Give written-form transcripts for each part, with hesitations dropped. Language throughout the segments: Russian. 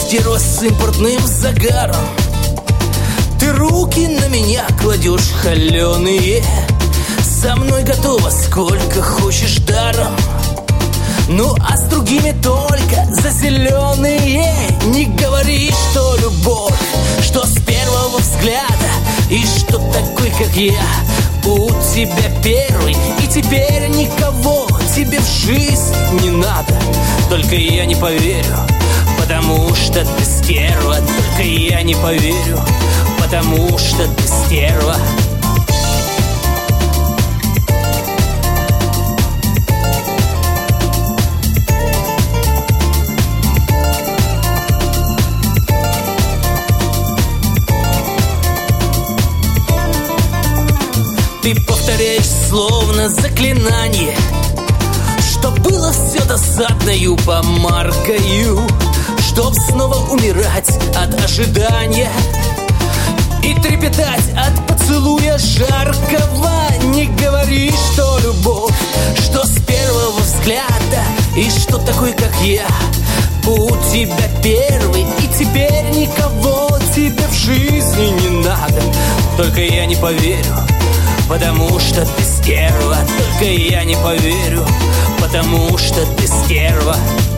стерва с импортным загаром. Ты руки на меня кладешь холеные, со мной готова сколько хочешь даром. Ну а с другими только за зеленые. Не говори, что любовь, что с первого взгляда, и что такой, как я, у тебя первый, и теперь никого тебе в жизнь не надо. Только я не поверю, потому что ты стерва. Только я не поверю, потому что ты стерва. Ты повторяешь словно заклинание, что было все досадною помаркою, чтоб снова умирать от ожидания и трепетать от поцелуя жаркого. Не говори, что любовь, что с первого взгляда, и что такой, как я, у тебя первый, и теперь никого тебе в жизни не надо. Только я не поверю, потому что ты стерва. Только я не поверю, потому что ты стерва.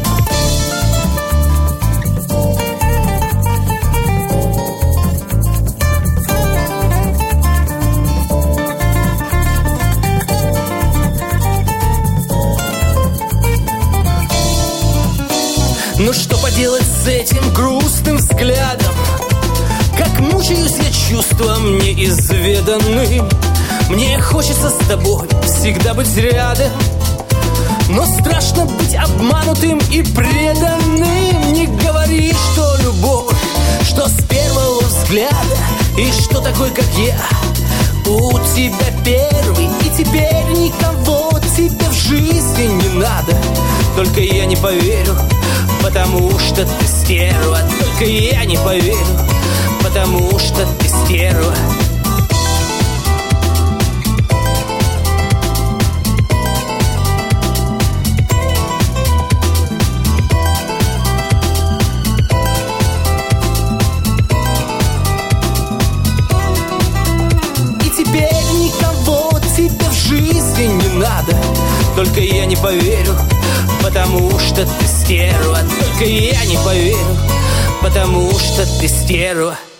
Ну что поделать с этим грустным взглядом? Как мучаюсь я чувством неизведанным. Мне хочется с тобой всегда быть рядом, но страшно быть обманутым и преданным. Не говори, что любовь, что с первого взгляда, и что такой, как я, у тебя первый, и теперь никого тебе в жизни не надо. Только я не поверю, потому что ты стерва. Только я не поверю, потому что ты стерва. Не надо, только я не поверю, потому что ты стерва. Только я не поверю, потому что ты стерва.